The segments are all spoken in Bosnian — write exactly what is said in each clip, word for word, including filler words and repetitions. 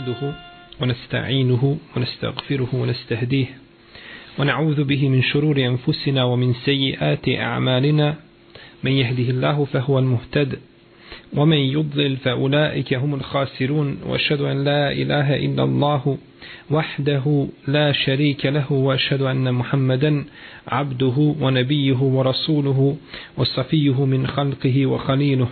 نحمده ونستعينه ونستغفره ونستهديه ونعوذ به من شرور أنفسنا ومن سيئات أعمالنا من يهده الله فهو المهتد ومن يضلل فأولئك هم الخاسرون وأشهد أن لا إله إلا الله وحده لا شريك له وأشهد أن محمدا عبده ونبيه ورسوله وصفيه من خلقه وخليله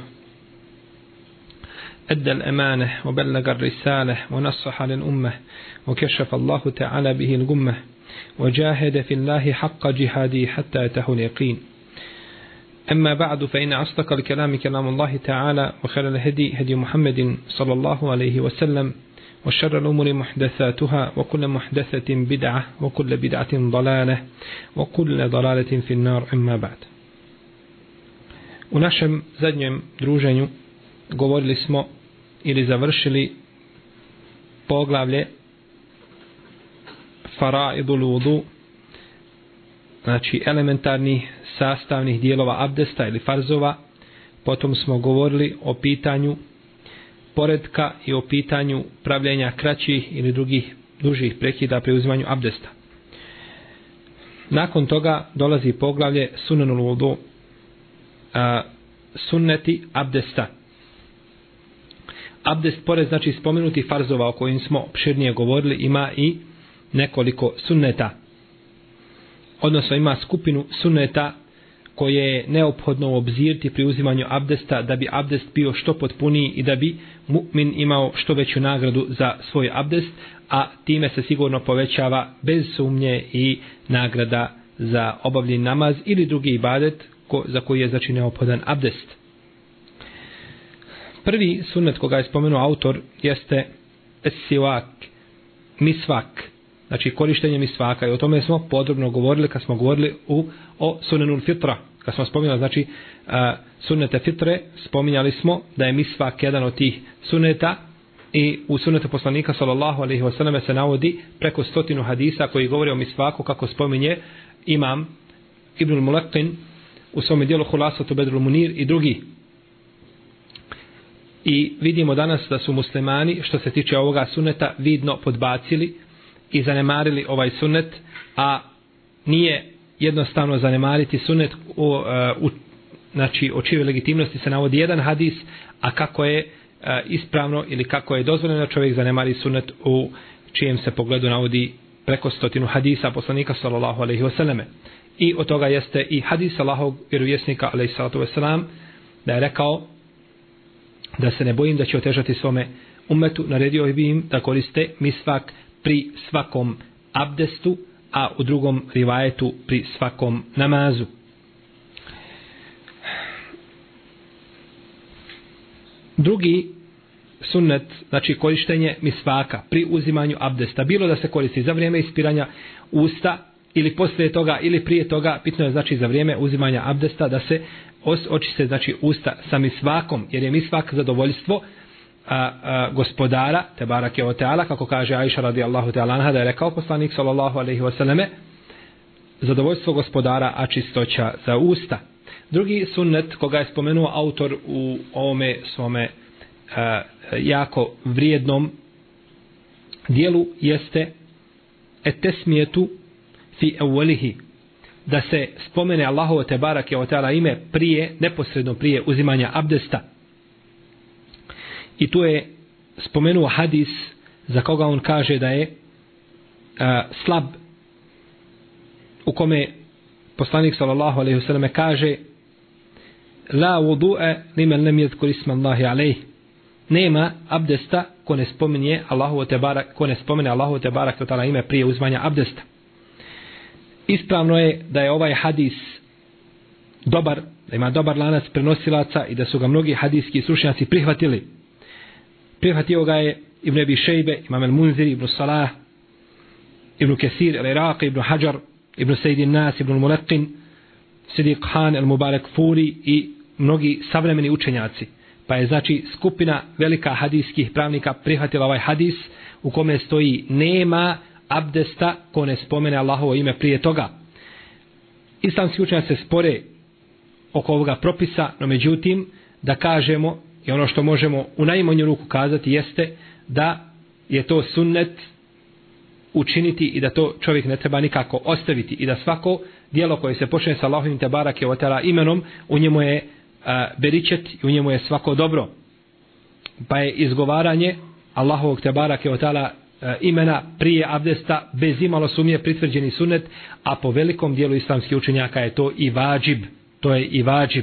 أدى الأمانة وبلغ الرسالة ونصح للأمة وكشف الله تعالى به الغمة وجاهد في الله حق جهاده حتى أتاه اليقين. أما بعد فإن أصدق الكلام كلام الله تعالى وخير الهدي هدي محمد صلى الله عليه وسلم وشر الأمور محدثاتها وكل محدثة بدعة وكل بدعة ضلالة وكل ضلالة في النار. أما بعد. U našem zadnjem druženju govorili smo ili završili poglavlje Faraidul Wudu, znači elementarnih sastavnih dijelova abdesta ili farzova. Potom smo govorili o pitanju poredka i o pitanju pravljenja kraćih ili drugih dužih prekida pri uzimanju abdesta. Nakon toga dolazi poglavlje Sunanul Wudu, a, sunneti abdesta. Abdest, pored znači spomenuti farzova o kojim smo opširnije govorili, ima i nekoliko sunneta. Odnosno ima skupinu sunneta koje je neophodno obzirati pri uzimanju abdesta da bi abdest bio što potpuniji i da bi mu'min imao što veću nagradu za svoj abdest, a time se sigurno povećava bez sumnje i nagrada za obavljen namaz ili drugi ibadet ko, za koji je znači neophodan abdest. Prvi sunnet koga je spomenuo autor jeste es-siwak, misvak, znači korištenje misvaka, i o tome smo podrobno govorili kad smo govorili u, o sunanul fitra. Kad smo spominjali znači uh, sunnete fitre, spominjali smo da je misvak jedan od tih sunneta i u sunnetu poslanika sallallahu alejhi ve selleme se navodi preko stotinu hadisa koji govore o misvaku, kako spominje imam Ibnul Mulaqin u svom dijelu Hulasatu Bedrul Munir i drugi. I vidimo danas da su muslimani što se tiče ovoga sunneta vidno podbacili i zanemarili ovaj sunnet, a nije jednostavno zanemariti sunnet u, u znači o čijoj legitimnosti se navodi jedan hadis, a kako je uh, ispravno ili kako je dozvoljeno da čovjek zanemari sunnet u čijem se pogledu navodi preko stotinu hadisa poslanika sallallahu alejhi ve selleme. I od toga jeste i hadis Allahovog vjerovjesnika alejhi salatu vesselam da je rekao da se ne bojim da će otežati svome ummetu, naredio bi im da koriste misvak pri svakom abdestu, a u drugom rivajetu pri svakom namazu. Drugi sunnet, znači korištenje misvaka pri uzimanju abdesta, bilo da se koristi za vrijeme ispiranja usta ili poslije toga ili prije toga, bitno je znači za vrijeme uzimanja abdesta da se očiste znači usta sa misvakom, jer je misvak zadovoljstvo a, a, gospodara tebarake ve teala, kako kaže Aisha radijallahu ta'ala anha, da je rekao poslanik sallallahu alejhi ve selleme, zadovoljstvo gospodara, a čistoća za usta. Drugi sunnet koga je spomenuo autor u ovome svome a, jako vrijednom dijelu jeste et-tesmijetu fi awwalihi, da se spomene Allahovo tebarake ve teala ime prije, neposredno prije uzimanja abdesta. I tu je spomenuo hadis za koga on kaže da je a, slab, u kome poslanik sallallahu alejhi ve selleme kaže: la wudu'a liman lam yadhkur isma Allahi alayh, nema abdesta ko ne spomene Allahovo tebarak ko ne spomene Allahovo tebarake ve teala ime prije uzimanja abdesta. Ispravno je da je ovaj hadis dobar, da ima dobar lanac prenosilaca i da su ga mnogi hadijski stručnjaci prihvatili. Prihvatio ga je Ibn Abi Šejbe, Imam al-Munziri, Ibn Salah, Ibn Kesir, al-Iraqi, Ibn Hajar, Ibn Sejdin Nas, Ibn Mulaqin, Sidiq Khan, al-Mubarak Furi i mnogi savremeni učenjaci. Pa je znači skupina velika hadijskih pravnika prihvatila ovaj hadis u kome stoji nema abdesta ko ne spomene Allahovo ime prije toga. Islamski učenjaci se spore oko ovoga propisa, no međutim da kažemo, i ono što možemo u najmanju ruku kazati jeste da je to sunnet učiniti i da to čovjek ne treba nikako ostaviti i da svako djelo koje se počne sa Allahovim te barake ve taala imenom, u njemu je a, beričet i u njemu je svako dobro. Pa je izgovaranje Allahovog te barake ve taala imena prije abdesta bez imalo sumnje pritvrđeni sunnet, a po velikom dijelu islamskih učenjaka je to i vađib. To je i vađib.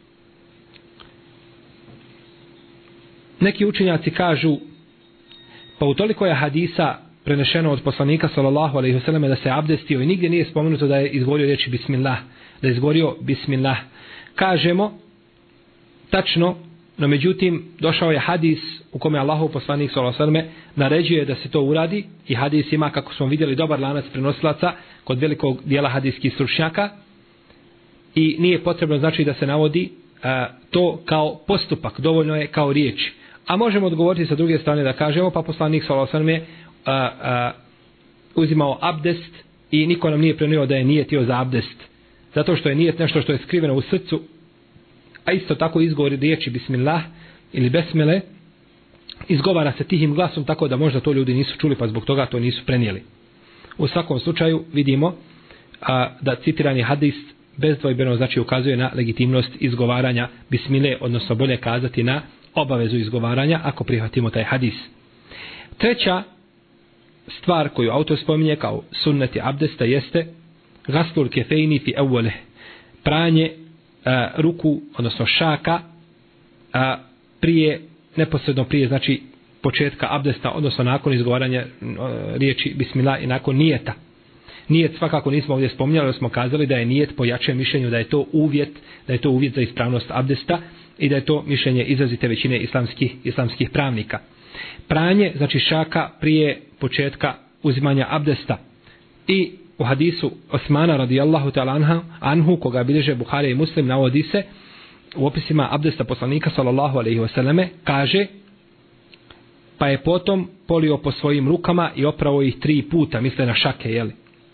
Neki učenjaci kažu, pa utoliko je hadisa prenešeno od poslanika sallallahu alejhi ve selleme da se abdestio i nigdje nije spomenuto da je izgovorio riječi bismillah, da je izgovorio bismillah. Kažemo tačno, no međutim došao je hadis u kome Allahov poslanik sallallahu alejhi ve selleme naređuje da se to uradi i hadis ima, kako smo vidjeli, dobar lanac prenosilaca kod velikog dijela hadijskih stručnjaka i nije potrebno znači da se navodi a, to kao postupak, dovoljno je kao riječ. A možemo odgovoriti sa druge strane da kažemo, pa poslanik sallallahu alejhi ve selleme a, a, uzimao abdest i niko nam nije prenio da je nijetio za abdest, zato što je nijet nešto što je skriveno u srcu, a isto tako izgovori riječi bismillah ili besmele izgovara se tihim glasom, tako da možda to ljudi nisu čuli pa zbog toga to nisu prenijeli. U svakom slučaju vidimo a, da citirani hadis bezdvojbeno znači ukazuje na legitimnost izgovaranja bismile, odnosno bolje kazati na obavezu izgovaranja ako prihvatimo taj hadis. Treća stvar koju autor spominje kao sunneti abdesta jeste gaslul kefejni fi evveleh, pranje a, ruku, odnosno šaka a, prije, neposredno prije znači početka abdesta, odnosno nakon izgovaranja a, riječi bismillah i nakon nijeta. Nijet svakako nismo ovdje spominjali, ali smo kazali da je nijet po jačem mišljenju da je to uvjet, da je to uvjet za ispravnost abdesta i da je to mišljenje izrazite većine islamskih, islamskih pravnika. Pranje, znači šaka prije početka uzimanja abdesta. I u hadisu Osmana radijallahu ta'ala anhu, koga bilježe Buhari i Muslim, navodi se u opisima abdesta poslanika sallallahu alejhi ve selleme, kaže: pa je potom polio po svojim rukama i opravo ih tri puta, misle na šake, jeli.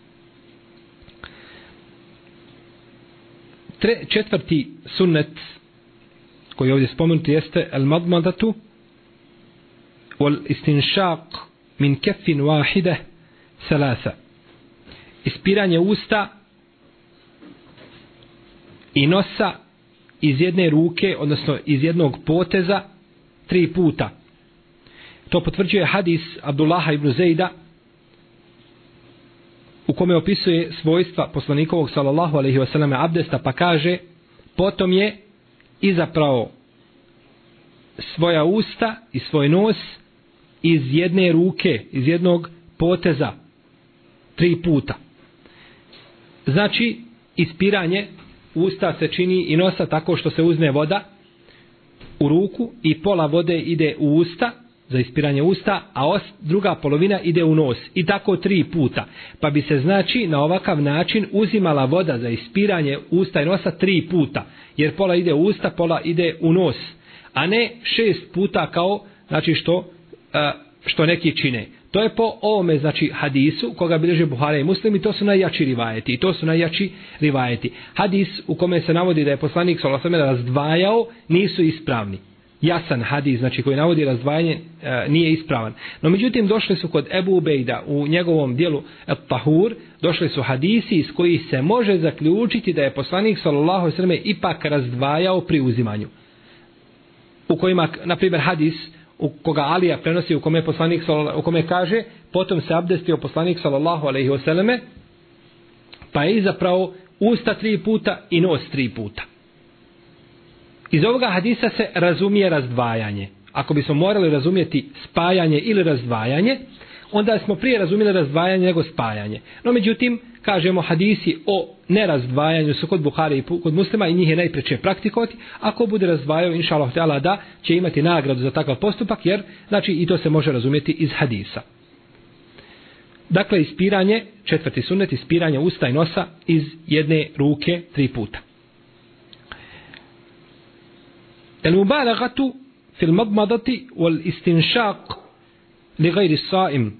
Tre, četvrti sunnet koji ovdje spomenuti jeste el madmadatu wal istinshaq min keffin wahide salasa, ispiranje usta i nosa iz jedne ruke, odnosno iz jednog poteza tri puta. To potvrđuje hadis Abdullaha ibn Zejda u kome opisuje svojstva poslanikovog sallallahu alejhi ve selleme abdesta, pa kaže: potom je izaprao svoja usta i svoj nos iz jedne ruke, iz jednog poteza tri puta. Znači ispiranje usta se čini i nosa tako što se uzme voda u ruku i pola vode ide u usta za ispiranje usta, a os, druga polovina ide u nos i tako tri puta. Pa bi se znači na ovakav način uzimala voda za ispiranje usta i nosa tri puta, jer pola ide u usta, pola ide u nos, a ne šest puta kao znači što, a, što neki čine. To je po ovome znači hadisu koga bilježe Buhari i Muslim i to su najjači rivajeti. I to su najjači rivajeti. Hadis u kome se navodi da je poslanik sallallahu alejhi ve sellem razdvajao nisu ispravni. Jasan hadis, znači koji navodi razdvajanje e, nije ispravan. No međutim došli su kod Ebu Ubejda u njegovom dijelu At-Tahur, došli su hadisi iz kojih se može zaključiti da je poslanik sallallahu alejhi ve sellem ipak razdvajao pri uzimanju. U kojima, na primjer, hadis u koga Alija prenosi, u kome poslanik u kome kaže: potom se abdestio poslanik sallallahu alejhi ve selleme, pa je izapravo usta tri puta i nos tri puta. Iz ovoga hadisa se razumije razdvajanje. Ako bismo morali razumjeti spajanje ili razdvajanje, onda smo prije razumjeli razdvajanje nego spajanje. No međutim, kažemo, hadisi o nerazdvajanju su kod Buhari i kod Muslima i njih je najpreče praktikovati. Ako bude razdvajao, inša Allah ta'ala, da će imati nagradu za takav postupak, jer znači i to se može razumjeti iz hadisa. Dakle, ispiranje, četvrti sunnet, ispiranje usta i nosa iz jedne ruke tri puta. المبالغة في المضمضة والاستنشاق لغير الصائم.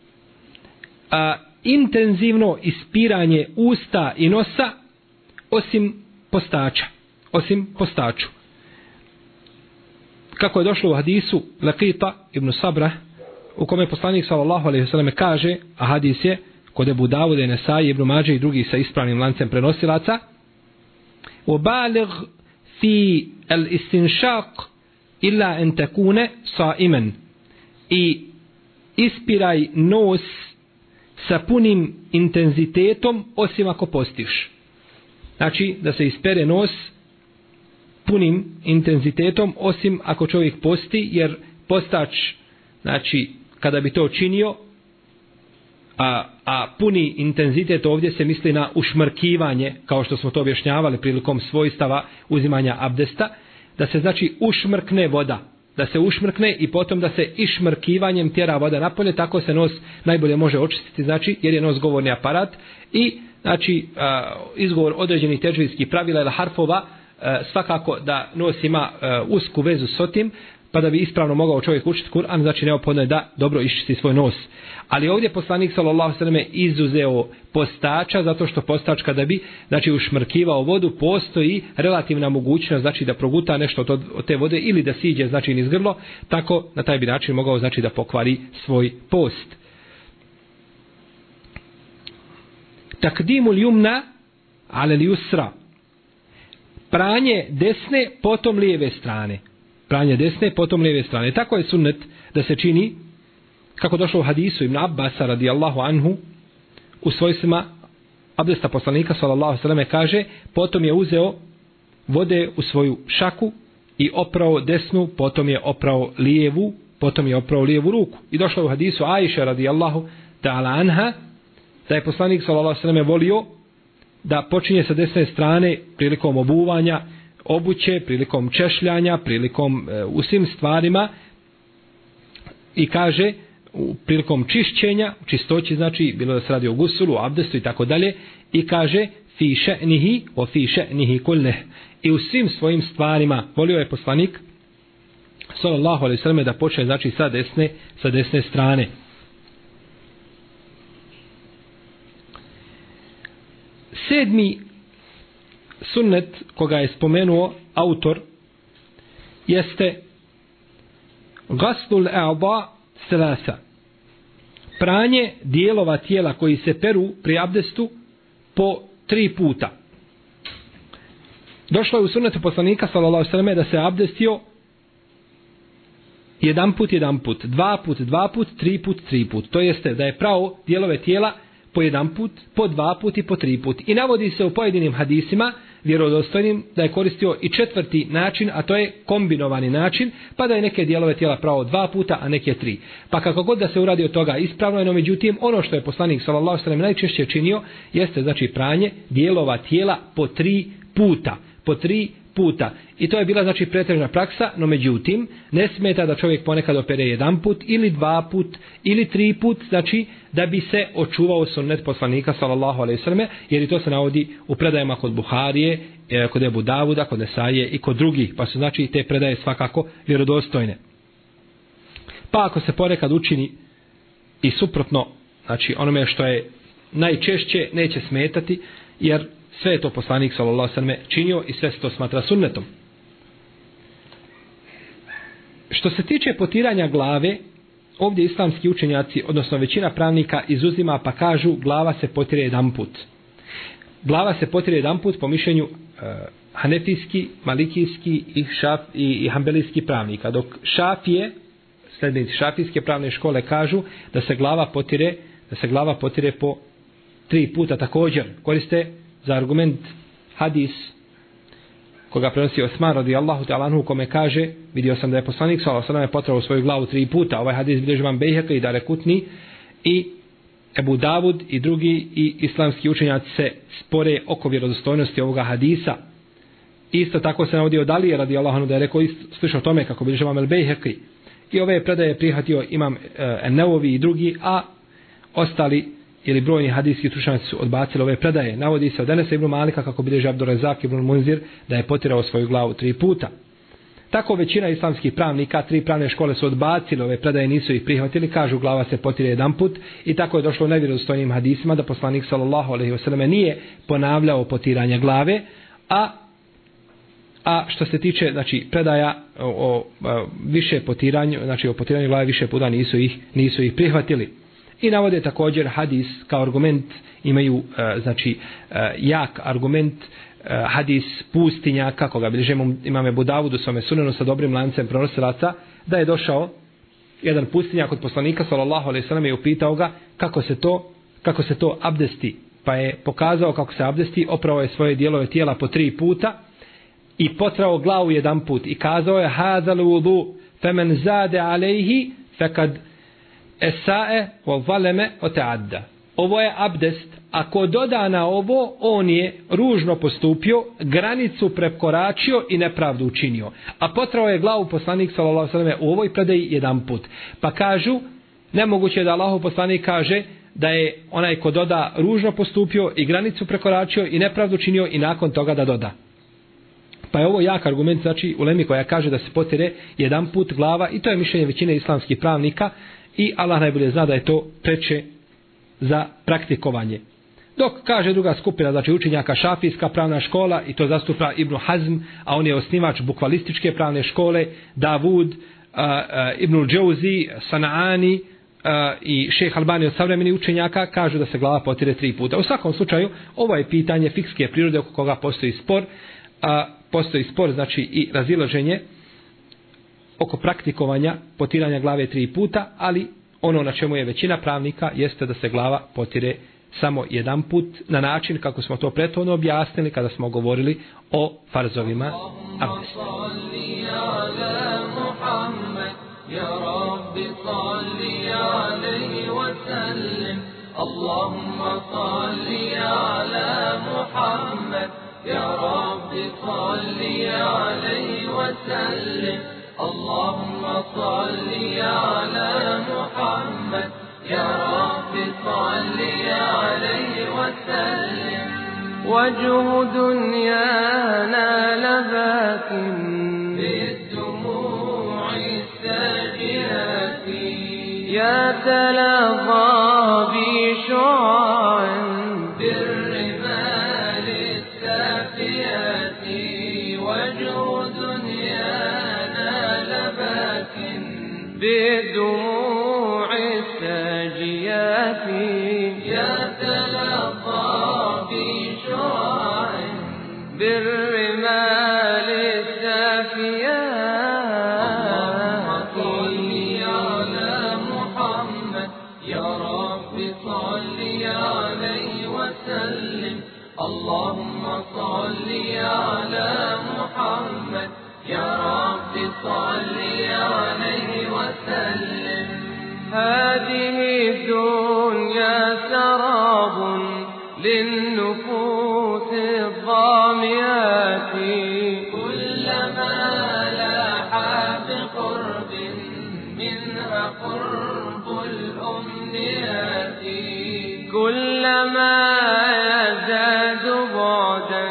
intenzivno ispiranje usta i nosa osim postača, osim postaču. Kako je došlo u hadisu Laqita ibn Sabra u kome poslanik sallallahu alejhi ve selleme kaže, a hadis je kod Ebu Davuda, Nesai, Ibn Mađe i drugih sa ispravnim lancem prenosilaca: "Ubaligh fi al-istinshaq illa an takuna sa'iman." I ispiraj nos sa punim intenzitetom osim ako postiš. Znači da se ispere nos punim intenzitetom osim ako čovjek posti, jer postač, znači kada bi to činio, a, a puni intenzitet ovdje se misli na ušmrkivanje, kao što smo to objašnjavali prilikom svojstava uzimanja abdesta, da se znači ušmrkne voda, da se ušmrkne i potom da se išmrkivanjem tjera voda napolje, tako se nos najbolje može očistiti, znači jer je nos govorni aparat i znači a, izgovor određenih teđvidskih pravila ili harfova, a, svakako da nos ima a, usku vezu s otim, pa da bi ispravno mogao čovjek učiti Kur'an, znači neophodno je da dobro iščisti svoj nos. Ali ovdje poslanik sallallahu alejhi ve selleme izuzeo postača, zato što postač kada bi znači ušmrkivao vodu, postoji relativna mogućnost znači da proguta nešto od, od te vode ili da siđe znači niz grlo, tako na taj bi način mogao znači da pokvari svoj post. Takdimul yumna ala al-yusra. Pranje desne potom lijeve strane. Pranje desne potom lijeve strane. Tako je sunnet da se čini, kako došlo u hadisu Ibn Abbasa radijallahu anhu u svojstvima abdesta poslanika sallallahu alejhi ve selleme, kaže: potom je uzeo vode u svoju šaku i oprao desnu, potom je oprao lijevu, potom je oprao lijevu ruku. I došlo u hadisu Ajše radijallahu ta'ala anha da je poslanik sallallahu alejhi ve selleme volio da počinje sa desne strane prilikom obuvanja obuće, prilikom češljanja, prilikom e, u svim stvarima, i kaže u prilikom čišćenja, čistoći, znači bilo da se radi o gusulu, abdestu i tako dalje, i kaže fi še'nihi o fi še'nihi kulleh, i u svim svojim stvarima volio je poslanik sallallahu alejhi ve selleme da počne znači sa desne, sa desne strane. Sedmi sunnet koga je spomenuo autor jeste gaslul a'da selasa, pranje dijelova tijela koji se peru pri abdestu po tri puta. Došlo je u sunnetu poslanika sallallahu alejhi ve selleme da se abdestio jedan put, jedan put, dva put, dva put, tri put, tri put. To jeste da je prao dijelove tijela po jedan put, po dva put i po tri put. I navodi se u pojedinim hadisima vjerodostojnim da je koristio i četvrti način, a to je kombinovani način, pa da je neke dijelove tijela pravo dva puta, a neke tri. Pa kako god da se uradi od toga ispravno je, no međutim ono što je poslanik sallallahu alejhi ve sellem najčešće činio jeste znači pranje dijelova tijela po tri puta, po tri puta. I to je bila znači pretežna praksa, no međutim ne smeta da čovjek ponekad opere jedan put ili dva put ili tri put, znači da bi se očuvao sunnet poslanika sallallahu alejhi ve selleme, jer i to se navodi u predajama kod Buharije, kod Ebu Davuda, kod Nesaije i kod drugih, pa su znači te predaje svakako vjerodostojne. Pa ako se ponekad učini i suprotno, znači onome što je najčešće, neće smetati, jer sve je to poslanik sallallahu alejhi ve selleme činio i sve se to smatra sunnetom. Što se tiče potiranja glave, ovdje islamski učenjaci, odnosno većina pravnika izuzima pa kažu glava se potire jedan put. Glava se potire jedan put po mišljenju uh, hanefijski, malikijski i, šaf, i, i hambelijski pravnika, dok šafije, sljednici šafijske pravne škole, kažu da se glava potire, da se glava potire po tri puta. Također koriste za argument hadis koga prenosi Osman radijallahu ta'ala anhu, kome kaže: vidio sam da je poslanik sallallahu alejhi ve sellem potrao svoju glavu tri puta. Ovaj hadis bilježi Imam Bejheki i Darekutni i Ebu Davud i drugi i islamski učenjaci se spore oko vjerodostojnosti ovoga hadisa. Isto tako se navodi od Alije radijallahu anhu da je rekao slično tome kako bilježi Imam Bejheki. I ove predaje prihvatio Imam En-Nevovi i drugi, a ostali ili brojni hadijski stručnjaci su odbacili ove predaje. Navodi se od Enesa ibn Malika kako bilježi Abdurrazak ibn Munzir da je potirao svoju glavu tri puta. Tako većina islamskih pravnika, tri pravne škole su odbacili ove predaje, nisu ih prihvatili, kažu glava se potire jedan put, i tako je došlo u nevjerodostojnim hadisima da poslanik sallallahu alejhi ve selleme nije ponavljao potiranje glave, a A što se tiče znači predaja o, o, o više potiranju, znači o potiranju glave više puta nisu ih nisu ih prihvatili. I navode također hadis kao argument, imaju e, znači e, jak argument e, hadis pustinjaka koga bilježi imam Ebu Davud u svome sunenu sa dobrim lancem prenosilaca, da je došao jedan pustinjak od poslanika sallallahu alejhi ve sellem i upitao ga kako se to kako se to abdesti, pa je pokazao kako se abdesti, oprao je svoje dijelove tijela po tri puta i potrao glavu jedan put i kazao je hadal wudu faman zade alejhi fakad esae wa zaleme wa ta'adda. Ovo je abdest, ako doda na ovo, on je ružno postupio, granicu prekoračio i nepravdu učinio. A potrao je glavu poslanik sallallahu alejhi ve sellem u ovoj predaji jedan put. Pa kažu, nemoguće da Allahov poslanik kaže da je onaj ko doda ružno postupio i granicu prekoračio i nepravdu učinio i nakon toga da doda. Pa je ovo jak argument, znači ulemi koja kaže da se potire jedan put glava i to je mišljenje većine islamskih pravnika i Allah najbolje zna da je to preče za praktikovanje. Dok kaže druga skupina, znači učenjaka šafijska pravna škola i to zastupa Ibn Hazm, a on je osnivač bukvalističke pravne škole, Davud, uh, uh, Ibn Džauzi, Sanani uh, i šejh Albani od savremenih učenjaka kažu da se glava potire tri puta. U svakom slučaju, ovo je pitanje fikske prirode oko koga postoji spor, a uh, postoji spor, znači i razilaženje oko praktikovanja potiranja glave tri puta, ali ono na čemu je većina pravnika jeste da se glava potire samo jedan put na način kako smo to prethodno objasnili kada smo govorili o farzovima abdesta. Allahumma salli ala Muhammad ya Rabbi salli alayhi wa sallim. اللهم صل على محمد يا رب صل عليه وسلم. وجه دنيانا لباك بالدموع الساجرات يتلظى بشعاع بالرمال السافيات. وجه بدموع الساجيات يتلقى بشعاع بالرمال السافيات. اللهم صل على محمد يا رب صل عليه وسلم. اللهم صل على محمد يا رب صل عليه وسلم. هذه الدنيا سراب للنفوس الظامئات كلما لاح بقرب منها قرب الأمنيات كلما يزداد بعدا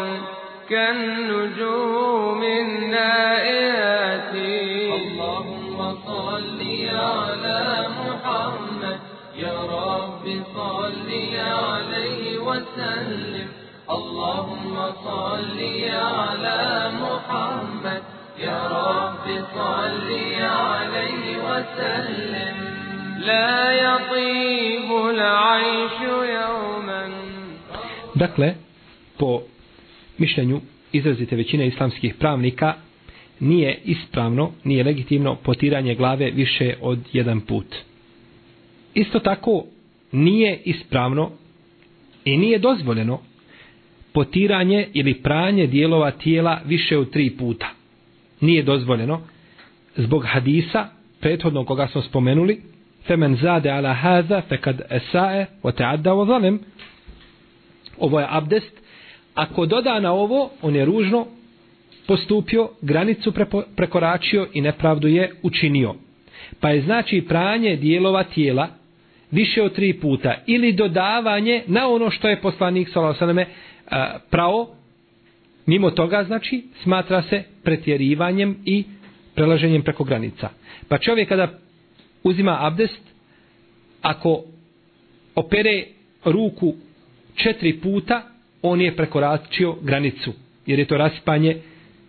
كالنجوم النائرات. اللهم صل على محمد يا رب صل عليه وسلم. اللهم صل على محمد يا رب صل عليه وسلم. لا يطيب العيش يوما. Dakle, po mišljenju izrazite većine islamskih pravnika nije ispravno, nije legitimno potiranje glave više od jedan put. Isto tako nije ispravno i nije dozvoljeno potiranje ili pranje dijelova tijela više od tri puta. Nije dozvoljeno zbog hadisa prethodnog koga smo spomenuli, femen zade ala haza fekad esae wa ta'adda wa zalem. Ovo je abdest. Ako doda na ovo, on je ružno postupio, granicu prepo, prekoračio i nepravdu je učinio. Pa je znači pranje dijelova tijela više od tri puta ili dodavanje na ono što je poslanik sallallahu alejhi ve selleme prao, mimo toga znači smatra se pretjerivanjem i prelaženjem preko granica. Pa čovjek kada uzima abdest, ako opere ruku četiri puta, on je prekoračio granicu, jer je to raspanje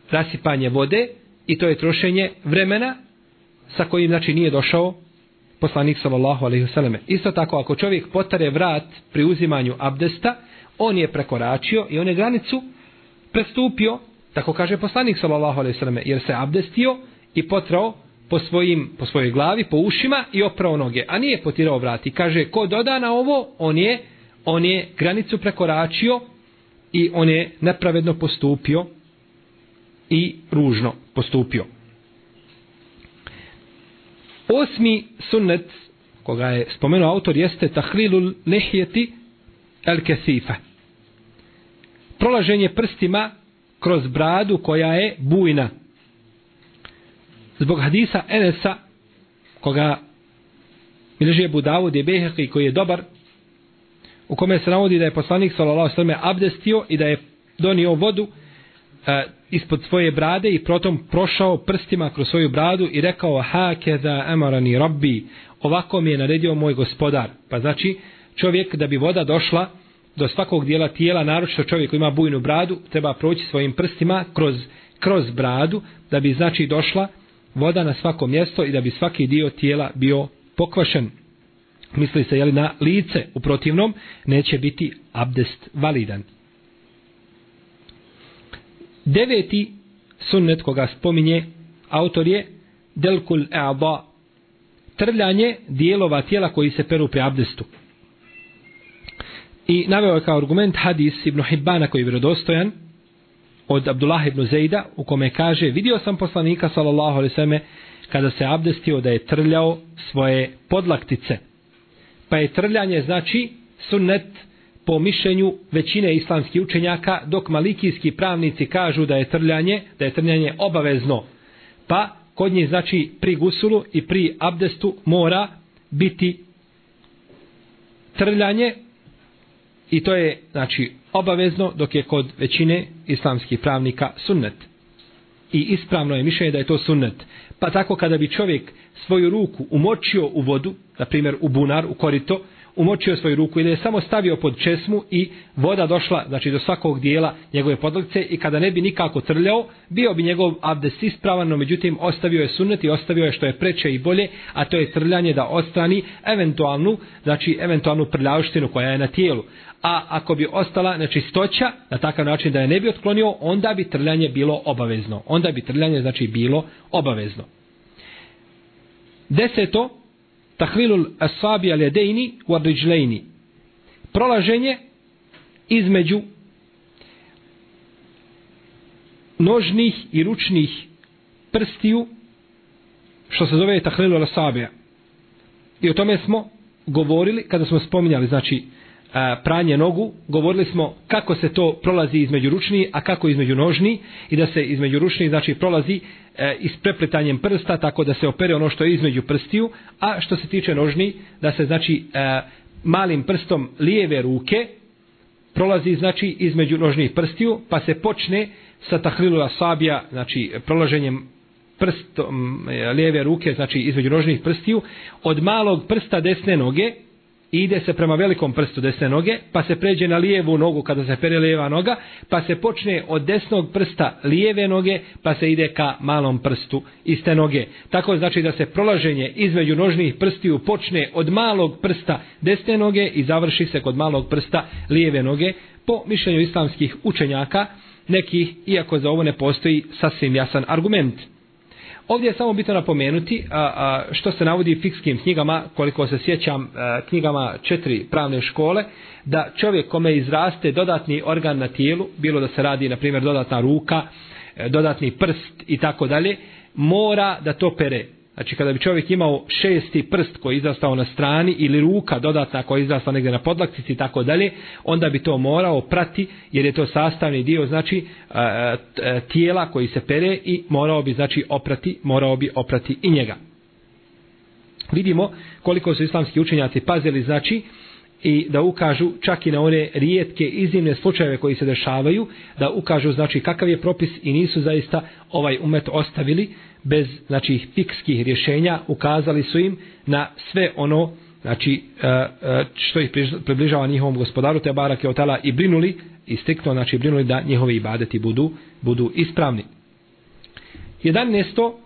rasipanje vode i to je trošenje vremena sa kojim znači nije došao poslanik sallallahu alejhi ve selleme. Isto tako ako čovjek potare vrat pri uzimanju abdesta, on je prekoračio i on je granicu prestupio, tako kaže poslanik sallallahu alejhi ve selleme, jer se abdestio i potrao po svojim po svojoj glavi, po ušima i oprao noge, a nije potirao vrat. I kaže ko doda na ovo, on je on je granicu prekoračio i on je nepravedno postupio i ružno postupio. Osmi sunnet koga je spomenuo autor jeste tahlilul lihjeti el kesifa. Prolaženje prstima kroz bradu koja je bujna. Zbog hadisa Enesa koga bilježi Ebu Davud i Bejhaqi koji je dobar, u kome se navodi da je poslanik sallallahu alejhi ve selleme abdestio i da je donio vodu e, ispod svoje brade i potom prošao prstima kroz svoju bradu i rekao hakeza amarani rabbi, ovako mi je naredio moj gospodar. Pa znači čovjek da bi voda došla do svakog dijela tijela, naročito čovjek koji ima bujnu bradu, treba proći svojim prstima kroz, kroz bradu da bi znači došla voda na svako mjesto i da bi svaki dio tijela bio pokvašen. Misli se jeli na lice, u protivnom neće biti abdest validan. Deveti sunnet koga spominje autor je delkul a'da, trljanje dijelova tijela koji se peru pri abdestu. I naveo je kao argument hadis Ibn Hibbana koji je vjerodostojan od Abdullah ibn Zejda u kome kaže vidio sam poslanika sallallahu alejhi ve selleme kada se abdestio da je trljao svoje podlaktice. Pa je trljanje znači sunnet po mišljenju većine islamskih učenjaka, dok malikijski pravnici kažu da je trljanje, da je trljanje obavezno. Pa kod njih znači pri gusulu i pri abdestu mora biti trljanje i to je znači obavezno, dok je kod većine islamskih pravnika sunnet. I ispravno je mišljenje da je to sunnet. Pa tako kada bi čovjek svoju ruku umočio u vodu, na primjer u bunar, u korito, umočio svoju ruku ili je samo stavio pod česmu i voda došla znači do svakog dijela njegove podlaktice i kada ne bi nikako trljao, bio bi njegov abdest ispravan, no međutim ostavio je sunnet i ostavio je što je preče i bolje, a to je trljanje da odstrani eventualnu, znači eventualnu prljavštinu koja je na tijelu. A ako bi ostala nečistoća na takav način da je ne bi otklonio, onda bi trljanje bilo obavezno. Onda bi trljanje znači bilo obavezno. Deseto, tahlilul asabi al yadaini wa rijlaini. Prolaženje između nožnih i ručnih prstiju, što se zove tahlilul asabi. I o tome smo govorili kada smo spominjali znači pranje nogu, govorili smo kako se to prolazi između ručni, a kako između nožni, i da se između ručni znači prolazi e, isprepletanjem prsta, tako da se opere ono što je između prstiju, a što se tiče nožni, da se znači e, malim prstom lijeve ruke prolazi znači između nožnih prstiju, pa se počne sa tahlilul asabija, znači prolaženjem prstom e, lijeve ruke, znači između nožnih prstiju, od malog prsta desne noge, ide se prema velikom prstu desne noge, pa se pređe na lijevu nogu kada se pere lijeva noga, pa se počne od desnog prsta lijeve noge, pa se ide ka malom prstu iste noge. Tako znači da se prolaženje između nožnih prstiju počne od malog prsta desne noge i završi se kod malog prsta lijeve noge, po mišljenju islamskih učenjaka, nekih, iako za ovo ne postoji sasvim jasan argument. Ovdje je samo bitno napomenuti a, a, što se navodi u fikskim knjigama, koliko se sjećam a, knjigama četiri pravne škole, da čovjek kome izraste dodatni organ na tijelu, bilo da se radi na primjer dodatna ruka, dodatni prst i tako dalje, mora da to pere. Znači kada bi čovjek imao šesti prst koji je izrastao na strani ili ruka dodatna koja je izrastao negdje na podlaktici i tako dalje, onda bi to morao prati jer je to sastavni dio znači tijela koji se pere i morao bi znači oprati, morao bi oprati i njega. Vidimo koliko su islamski učenjaci pazili znači i da ukažu čak i na one rijetke iznimne slučajeve koji se dešavaju, da ukažu znači kakav je propis i nisu zaista ovaj umet ostavili bez znači fikskih rješenja, ukazali su im na sve ono znači što ih približava njihovom gospodaru te barake od tala i brinuli i striktno znači brinuli da njihovi ibadeti budu budu ispravni. jedanaesto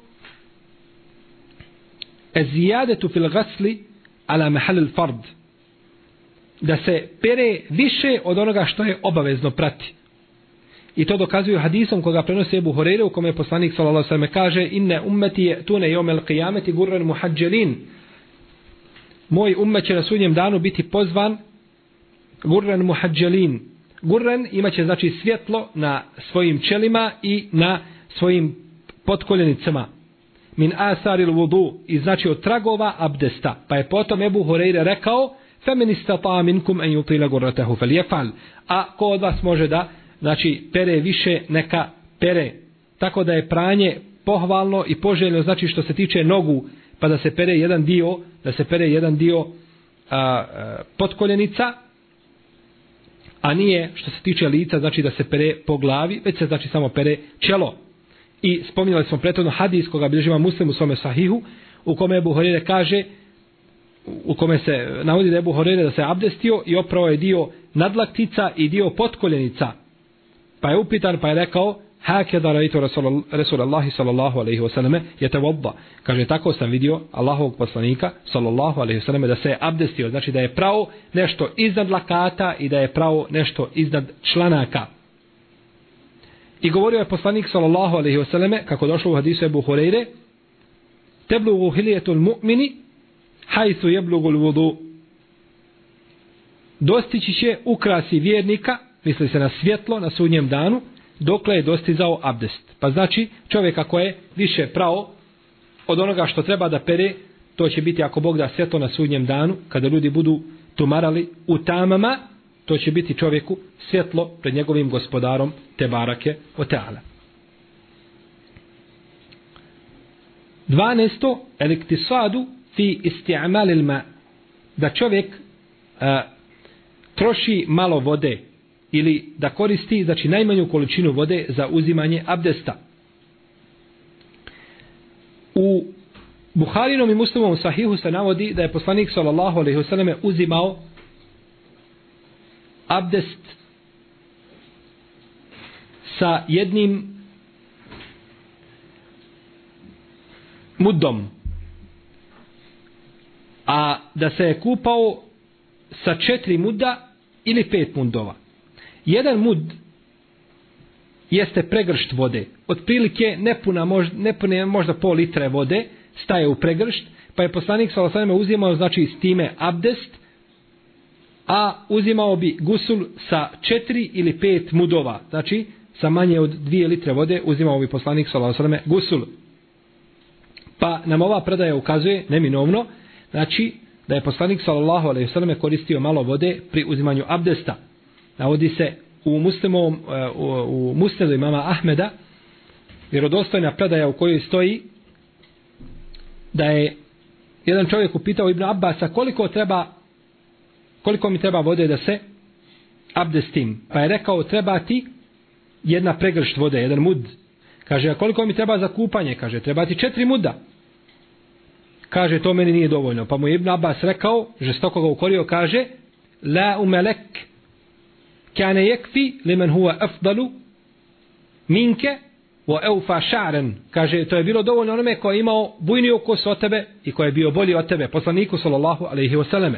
ezijadetu fil gasli ala mahalil fard, da se pere više od onoga što je obavezno prati. I to dokazuju hadisom koga prenosi Ebu Hureyre, u kome je poslanik sallallahu alejhi ve sellem kaže: inne ummeti tune yawmal qiyamati gurran muhajjalin. Moj ummet će na sudnjem danu biti pozvan gurran muhajjalin. Gurran imaće znači svjetlo na svojim čelima i na svojim potkoljenicama. Min asaril wudu, i znači od tragova abdesta. Pa je potom Ebu Hureyre rekao: femen istata minkum an yutila gurratahu falyafal. A ko od vas može da znači pere više, neka pere. Tako da je pranje pohvalno i poželjno, znači što se tiče nogu, pa da se pere jedan dio, da se pere jedan dio a, a, potkoljenica, a nije što se tiče lica, znači da se pere po glavi, već se znači samo pere čelo. I spominjali smo prethodno hadis koga bilježi Imam Muslim u svome sahihu, u kome Ebu Hureyre kaže, u kome se navodi da je Ebu Hureyre da se abdestio i oprao je dio nadlaktica i dio potkoljenica. Pa je upitan, pa je rekao: hakeda raitu Rasulallahi sallallahu alejhi ve selleme yatawadda. Kaže, tako sam vidio Allahovog poslanika sallallahu alejhi ve selleme da se je abdestio, znači da je prao nešto iznad lakata i da je prao nešto iznad članaka. I govorio je poslanik sallallahu alejhi ve selleme, kako došlo u hadisu Ebu Hureyre: teblugu hiljetul mu'mini hajthu jeblugul vudu. Dostići će ukrasi vjernika, misli se na svjetlo na sudnjem danu, dokle je dostizao abdest. Pa znači čovjek ako je više prao od onoga što treba da pere, to će biti, ako Bog da, svjetlo na sudnjem danu, kada ljudi budu tumarali u tamama, to će biti čovjeku svjetlo pred njegovim gospodarom Tebarake o Teala. dvanaesto eliktisadu fi isti'malil ma, da čovjek a, troši malo vode ili da koristi znači najmanju količinu vode za uzimanje abdesta. U Buharinom i Muslimom sahihu se navodi da je poslanik sallallahu alejhi ve selleme uzimao abdest sa jednim mudom, a da se je kupao sa četiri muda ili pet mudova. Jedan mud jeste pregršt vode, otprilike nepuna, možda, nepune možda pol litre vode staje u pregršt, pa je poslanik sallallahu alejhi ve sellem uzimao znači s time abdest, a uzimao bi gusul sa četiri ili pet mudova, znači sa manje od dvije litre vode uzimao bi poslanik sallallahu alejhi ve sellem gusul. Pa nam ova predaja ukazuje neminovno, znači da je poslanik sallallahu alejhi ve sellem koristio malo vode pri uzimanju abdesta. Navodi se u Muslimom, u, u Musnedu imama Ahmeda, vjerodostojna predaja u kojoj stoji da je jedan čovjek upitao Ibn Abbasa koliko treba, koliko mi treba vode da se abdestim. Pa je rekao: treba ti jedna pregršt vode, jedan mud. Kaže: a koliko mi treba za kupanje? Kaže: treba ti četiri muda. Kaže: to meni nije dovoljno. Pa mu Ibn Abbas rekao, žestoko ga ukorio, kaže: la umelek kane yekfi limen huwa afdalu minke wa awfa sha'ran. Kaže, to je bilo dovoljno onome ko je imao bujni ukus od tebe i ko je bio bolji od tebe, poslaniku sallallahu alejhi ve selleme.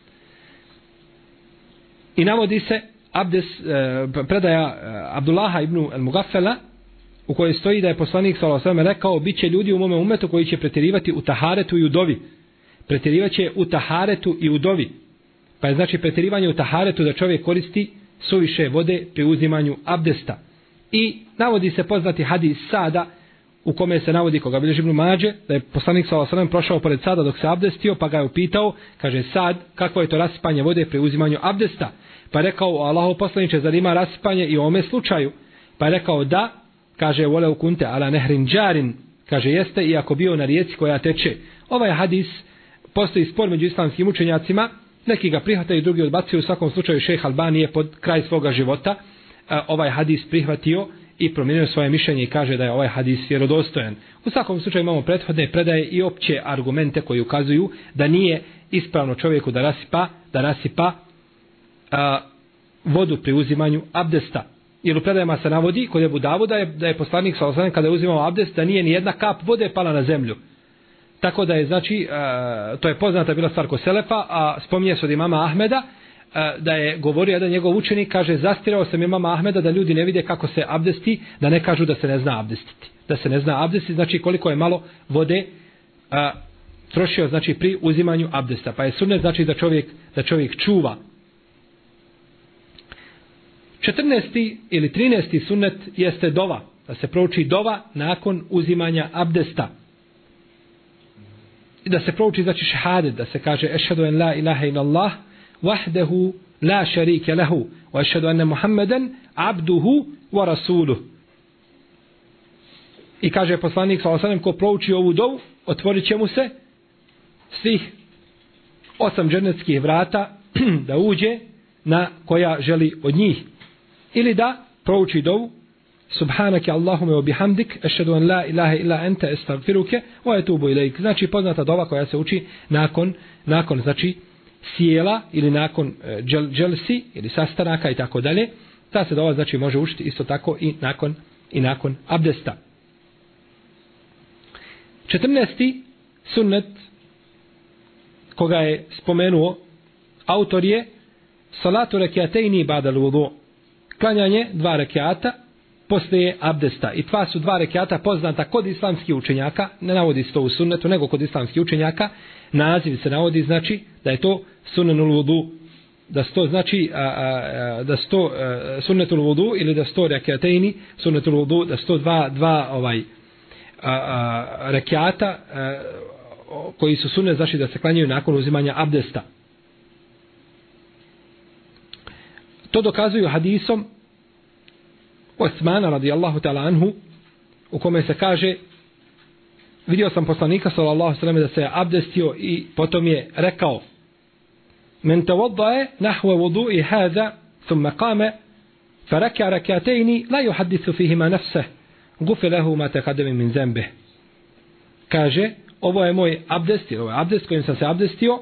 I navodi se abdes, eh, predaja eh, Abdullaha ibn al-Mugaffala, u kojoj stoji da je poslanik sallallahu alejhi ve selleme rekao: biće ljudi u mome umetu koji će pretjerivati u taharetu i u dovi. Pretjerivaće u taharetu i u dovi. Pa je znači pretjerivanje u taharetu da čovjek koristi suviše vode pri uzimanju abdesta. I navodi se poznati hadis Sada, u kome se navodi, koga bilježi Ibn Mađe, da je poslanik sallallahu alejhi ve sellem prošao pored Sada dok se abdestio, pa ga je upitao, kaže: Sad, kakvo je to rasipanje vode pri uzimanju abdesta? Pa je rekao: Allahov poslaniče, zar ima rasipanje i u ovome slučaju? Pa je rekao: da. Kaže: volev kunte ala nehrin džarin. Kaže: jeste, iako bio na rijeci koja teče. Ovaj hadis, postoji spor među islamskim učenjacima, neki ga prihvataju, drugi odbacuju. U svakom slučaju šejh Albani je pod kraj svoga života ovaj hadis prihvatio i promijenio svoje mišljenje i kaže da je ovaj hadis vjerodostojan. U svakom slučaju imamo prethodne predaje i opće argumente koji ukazuju da nije ispravno čovjeku da rasipa, da rasipa a, vodu pri uzimanju abdesta. jer u predajama se navodi kod Ebu Davuda je, da je poslanik sallallahu alejhi ve sellem kada je uzimao abdest da nije ni jedna kap vode pala na zemlju. Tako da je znači uh, to je poznata bila stvar kod selefa, a spominje se od imama Ahmeda uh, da je govorio jedan njegov učenik, kaže zastirao sam imama Ahmeda da ljudi ne vide kako se abdesti, da ne kažu da se ne zna abdestiti. Da se ne zna abdestiti, znači koliko je malo vode uh, trošio znači pri uzimanju abdesta. Pa je sunnet znači da čovjek da čovjek čuva. četrnaesti ili trinaesti sunnet jeste dova, da se prouči dova nakon uzimanja abdesta. I da se prouči znači šehadet, da se kaže ešhedu en la ilaha illallah wahdahu la sharika lahu wa ešhedu enne Muhammeden abduhu wa rasuluh. I kaže poslanik sallallahu alejhi ve sellem ko prouči ovu dovu, otvorit će mu se svih osam džennetskih vrata da uđe na koja želi od njih. Ili da prouči dovu subhanaka Allahume wa bihamdik ešhedu an la ilaha illa anta estagfiruke wa etubu ilaik. Znači poznata dova koja se uči nakon, nakon znači sjela ili nakon džel, dželsi ili sastanaka i tako dalje. Ta se dova znači može učiti isto tako i nakon, i nakon abdesta. četrnaesti sunnet koga je spomenuo autor je salatu rekiatejni badal vudu, klanjanje dva rekiata poslije abdesta. I dva su dva rekiata poznata kod islamskih učenjaka, ne navodi se to u sunnetu, nego kod islamskih učenjaka, naziv se navodi znači da je to sunnenul vudu, da sto znači a, a, da sto sunnetul vudu ili da sto rekiatejni sunnetul vudu, da sto dva, dva ovaj a, a, rekiata a, koji su sunnet znači da se klanjaju nakon uzimanja abdesta. To dokazuju hadisom Osmana radijallahu ta'ala anhu u kome se kaže vidio sam poslanika sallallahu alejhi ve sellem da se abdestio i potom je rekao men tawadda'a nahwa wudu'i hadha thumma qama faraka rak'atayn la yuhaddithu fihima nafsuhu ghufira lahu ma taqaddama min dhanbihi. Kaže ovo je moj abdest, ovo je abdest kojim sam se abdestio.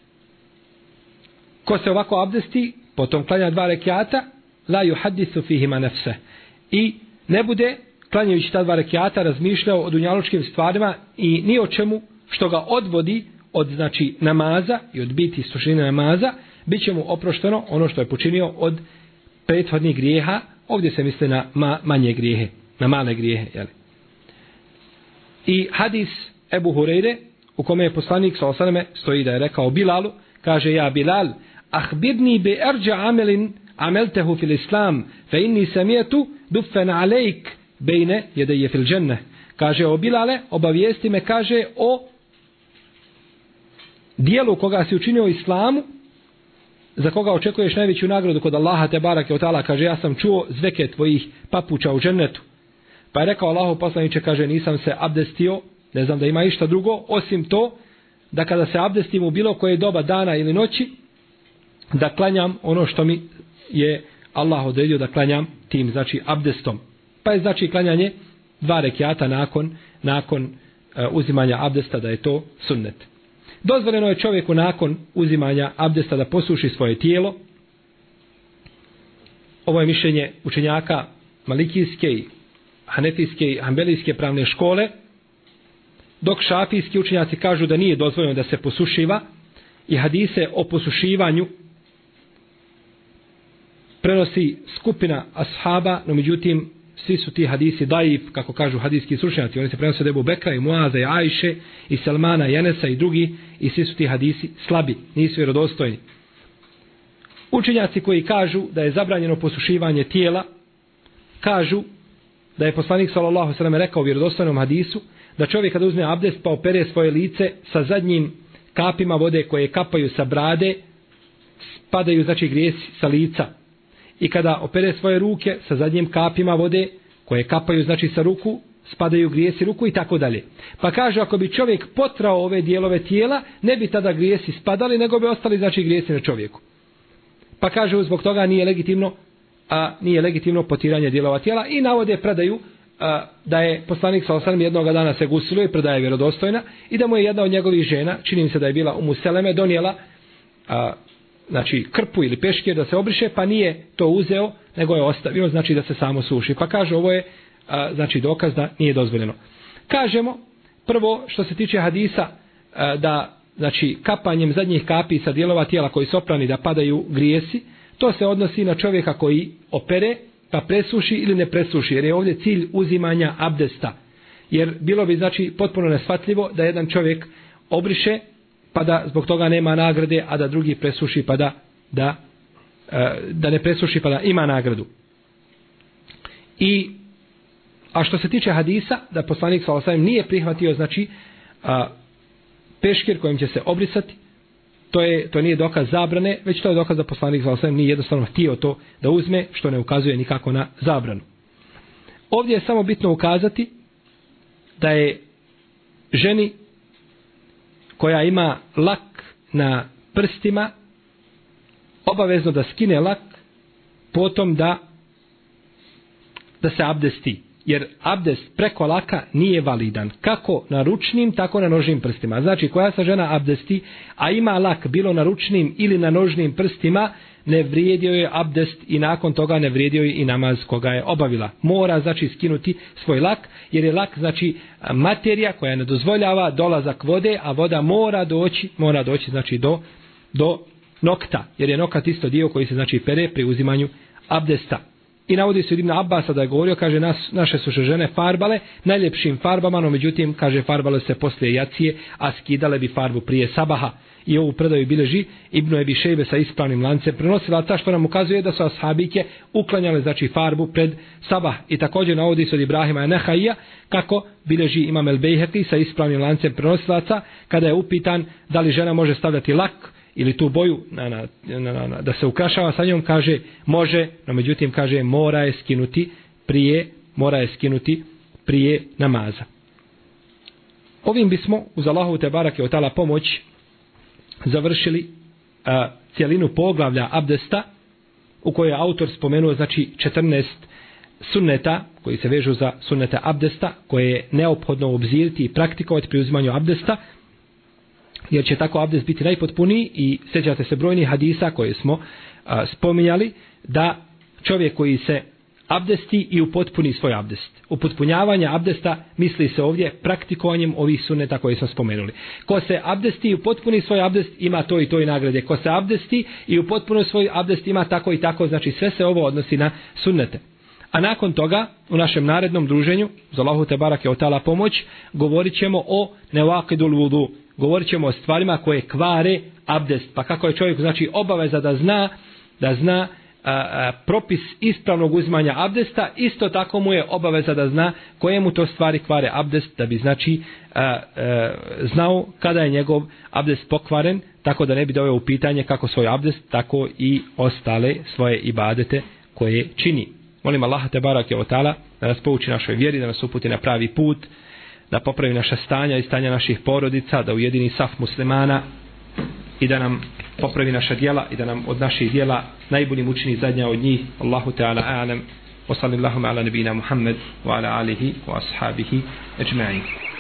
Ko se ovako abdesti, potom klanja dva rekiata, la yuhaddithu fihima nafsuhu. I ne bude klanjajući ta dva rekiata razmišljao o dunjalučkim stvarima i ni o čemu što ga odvodi od znači namaza i od biti suštine namaza, bit će mu oprošteno ono što je počinio od prethodnih grijeha. Ovdje se misli na ma, manje grijehe, na male grijehe. Jeli? I hadis Ebu Hureyre u kome je poslanik sallallahu alejhi ve sellem stoji da je rekao Bilalu, kaže ja Bilal, ahbirni bi arja amelin ameltehu fil islam, fa inni sami'tu duffen alejk bejne jedeje fil dženne. Kaže o Bilale, obavijesti me, kaže o dijelu koga si učinio islamu, za koga očekuješ najveću nagradu kod Allaha te barake od ta'ala. Kaže ja sam čuo zveke tvojih papuča u džennetu. Pa je rekao Allahu poslaniče, kaže nisam se abdestio, ne znam da ima išta drugo, osim to da kada se abdestim u bilo koje doba dana ili noći, da klanjam ono što mi je Allah odredio da klanjam tim, znači abdestom. Pa je znači klanjanje dva rekiata nakon, nakon uh, uzimanja abdesta, da je to sunnet. Dozvoljeno je čovjeku nakon uzimanja abdesta da posuši svoje tijelo. Ovo je mišljenje učenjaka malikijske i hanefijske i hanbelijske pravne škole, dok šafijski učenjaci kažu da nije dozvoljeno da se posušiva, i hadise o posušivanju prenosi skupina ashaba, no međutim svi su ti hadisi daif, kako kažu hadijski stručnjaci. Oni se prenose od Ebu Bekra i Muaza i Ajše i Salmana i Enesa i drugi, i svi su ti hadisi slabi, nisu vjerodostojni. Učenjaci koji kažu da je zabranjeno posušivanje tijela, kažu da je poslanik sallallahu alejhi ve sellem rekao u vjerodostojnom hadisu da čovjek kada uzme abdest pa opere svoje lice sa zadnjim kapima vode koje kapaju sa brade, spadaju znači grijesi sa lica. I kada opere svoje ruke sa zadnjim kapima vode koje kapaju znači sa ruku, spadaju grijesi ruku i tako dalje. Pa kaže ako bi čovjek potrao ove dijelove tijela, ne bi tada grijesi spadali, nego bi ostali znači grijesi na čovjeku. Pa kaže zbog toga nije legitimno, a nije legitimno potiranje dijelova tijela, i navode predaju a, da je poslanik sallallahu alejhi ve sellem jednog dana se gusilio, i predaja je vjerodostojna, i da mu je jedna od njegovih žena, čini mi se da je bila Umu Seleme, donijela a, znači krpu ili peškir da se obriše, pa nije to uzeo, nego je ostavio, znači da se samo suši. Pa kaže ovo je a, znači dokaz da nije dozvoljeno. Kažemo prvo što se tiče hadisa a, da znači kapanjem zadnjih kapi sa dijelova tijela koji su oprani da padaju grijesi, to se odnosi na čovjeka koji opere pa presuši ili ne presuši, jer je ovdje cilj uzimanja abdesta. Jer bilo bi znači potpuno neshvatljivo da jedan čovjek obriše pa da zbog toga nema nagrade, a da drugi presuši pa da, da, da ne presuši pa da ima nagradu. I, a što se tiče hadisa, da poslanik sallallahu alejhi ve sellem nije prihvatio znači a, peškir kojim će se obrisati, to, je, to nije dokaz zabrane, već to je dokaz da poslanik sallallahu alejhi ve sellem nije jednostavno htio to da uzme, što ne ukazuje nikako na zabranu. Ovdje je samo bitno ukazati da je ženi koja ima lak na prstima obavezno da skine lak, potom da da se abdesti. Jer abdest preko laka nije validan. Kako na ručnim, tako na nožnim prstima. Znači, koja se žena abdesti, a ima lak bilo na ručnim ili na nožnim prstima, ne vrijedio je abdest i nakon toga ne vrijedio je i namaz koga je obavila. Mora, znači, skinuti svoj lak, jer je lak, znači, materija koja ne dozvoljava dolazak vode, a voda mora doći, mora doći, znači, do, do nokta. Jer je nokat isto dio koji se, znači, pere pri uzimanju abdesta. I navodi se od Ibn Abbasa da je govorio, kaže, nas, naše su se žene farbale najljepšim farbama, no međutim, kaže, farbale se poslije jacije, a skidale bi farbu prije sabaha. I ovu predaju bileži Ibn Ebi Šejbe sa ispravnim lancem prenosilaca, što nam ukazuje da su ashabike uklanjale, znači, farbu pred sabah. I također navodi se od Ibrahima Nehaija, kako bileži Imam El Bejheki sa ispravnim lancem prenosilaca, kada je upitan da li žena može stavljati lak ili tu boju na, na, na, na, da se ukrašava sa njom, kaže može, no međutim kaže mora je skinuti prije, mora je skinuti prije namaza. Ovim bismo uz Allahu te barake od tala pomoć završili a, cijelinu poglavlja abdesta, u kojoj je autor spomenuo znači četrnaest sunneta koji se vežu za sunnete abdesta, koje je neophodno obzirati i praktikovati pri uzimanju abdesta, jer će tako abdest biti najpotpuniji. I sjećate se brojnih hadisa koje smo a, spominjali, da čovjek koji se abdesti i upotpuni svoj abdest. Upotpunjavanje abdesta misli se ovdje praktikovanjem ovih sunneta koje smo spomenuli. Ko se abdesti i upotpuni svoj abdest ima to i to i nagrade. Ko se abdesti i upotpuni svoj abdest ima tako i tako, znači sve se ovo odnosi na sunnete. A nakon toga, u našem narednom druženju, za Allahu te barake o ta'ala pomoć, govorit ćemo o nevakidul vudu. Govorit ćemo o stvarima koje kvare abdest. Pa kako je čovjek, znači, obaveza da zna, da zna a, a, propis ispravnog uzimanja abdesta, isto tako mu je obaveza da zna koje mu to stvari kvare abdest, da bi, znači, a, a, znao kada je njegov abdest pokvaren, tako da ne bi doveo u pitanje kako svoj abdest, tako i ostale svoje ibadete koje čini. Molim Allaha te barake o ta'ala da nas pouči našoj vjeri, da nas uputi na pravi put, da popravi naša stanja i stanja naših porodica, da ujedini saf muslimana i da nam popravi naša djela i da nam od naših djela najboljim učini zadnja od njih. Allahu ta'ala a'lam. Wa sallallahu ala nabina Muhammad wa ala alihi wa ashabihi ajma'in.